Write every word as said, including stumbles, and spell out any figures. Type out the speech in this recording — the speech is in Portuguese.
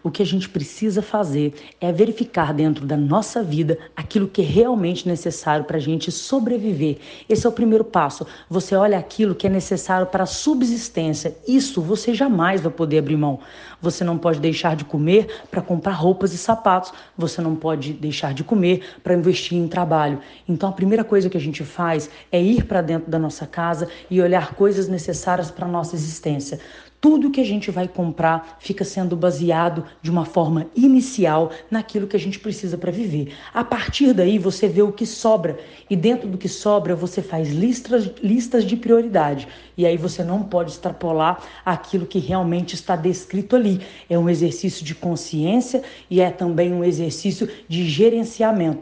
O que a gente precisa fazer é verificar dentro da nossa vida aquilo que é realmente necessário para a gente sobreviver. Esse é o primeiro passo. Você olha aquilo que é necessário para a subsistência. Isso você jamais vai poder abrir mão. Você não pode deixar de comer para comprar roupas e sapatos. Você não pode deixar de comer para investir em trabalho. Então a primeira coisa que a gente faz é ir para dentro da nossa casa e olhar coisas necessárias para a nossa existência. Tudo que a gente vai comprar fica sendo baseado de uma forma inicial naquilo que a gente precisa para viver. A partir daí você vê o que sobra e dentro do que sobra você faz listas, listas de prioridade. E aí você não pode extrapolar aquilo que realmente está descrito ali. É um exercício de consciência e é também um exercício de gerenciamento.